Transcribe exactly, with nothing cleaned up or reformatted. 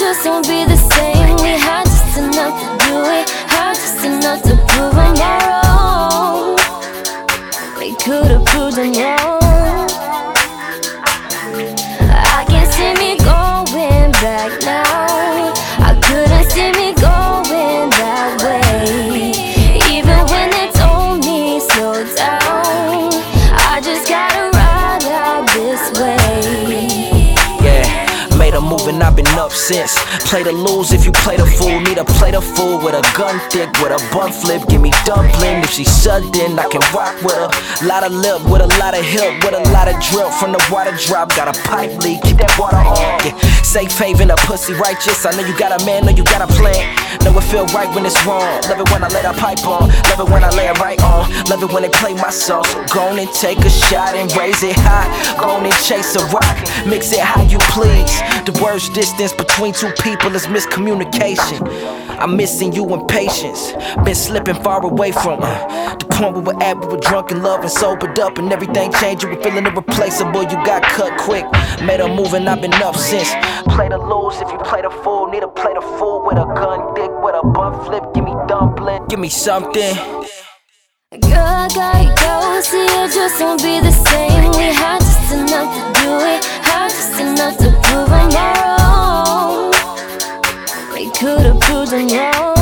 just won't be the same. We had just enough to do it, had just enough to prove them wrong. We could've proved them wrong. I can't see me going back now. I couldn't see me going that way. Even when they told me slow down, I just gotta ride out this way. Yeah, made a move and I've been up since. Play to lose if you play the fool. Need a play the fool with a gun thick, with a bun flip. Give me dumpling if she sudden, I can rock with her. Lot of lip with a lot of hip, with a lot of drip from the water drop. Got a pipe leak, keep that water on. Yeah, safe haven, a pussy righteous. I know you got a man, know you got a plan. Know it feel right when it's wrong. Love it when I let a pipe on, love it when I lay it right on. Love it when they play my song. So go on and take a shot and raise it high. Go on and chase a rock, mix it how you please. The worst distance between two people is miscommunication. I'm missing you in patience. Been slipping far away from uh, the point we were at. We were drunk in love and sobered up, and everything changed. You were feeling irreplaceable. You got cut quick. Made a move and I've been up since. Play to lose if you play the fool. Need to play the fool with a gun dick, with a bun flip. Give me dumpling, give me something. Girl, I gotta go. See, it just won't be the same. We had just enough to do it, had just enough to prove them wrong. We could've proved them wrong.